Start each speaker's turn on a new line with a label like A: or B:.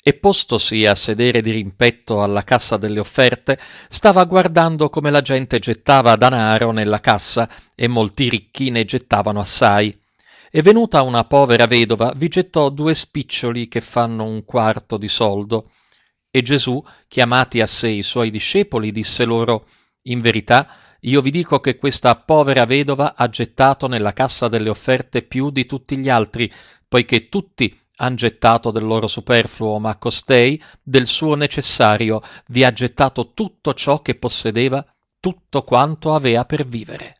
A: e postosi a sedere di rimpetto alla cassa delle offerte, stava guardando come la gente gettava danaro nella cassa e molti ricchi ne gettavano assai. E venuta una povera vedova vi gettò 2 spiccioli che fanno 1/4 di soldo. E Gesù, chiamati a sé i suoi discepoli, disse loro: In verità, io vi dico che questa povera vedova ha gettato nella cassa delle offerte più di tutti gli altri, poiché tutti han gettato del loro superfluo, ma costei del suo necessario vi ha gettato tutto ciò che possedeva, tutto quanto avea per vivere.